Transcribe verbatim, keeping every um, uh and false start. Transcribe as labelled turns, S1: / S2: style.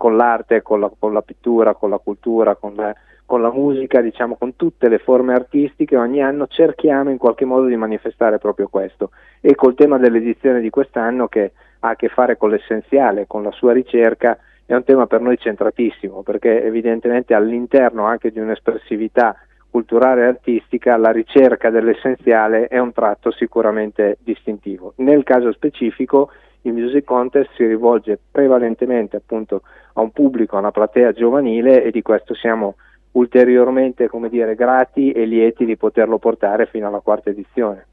S1: con l'arte, con la, con la pittura, con la cultura, con la, con la musica, diciamo con tutte le forme artistiche, ogni anno cerchiamo in qualche modo di manifestare proprio questo. E col tema dell'edizione di quest'anno, che ha a che fare con l'essenziale, con la sua ricerca, è un tema per noi centratissimo, perché evidentemente all'interno anche di un'espressività culturale e artistica la ricerca dell'essenziale è un tratto sicuramente distintivo. Nel caso specifico il Music Contest si rivolge prevalentemente appunto a un pubblico, a una platea giovanile, e di questo siamo ulteriormente, come dire, grati e lieti di poterlo portare fino alla quarta edizione.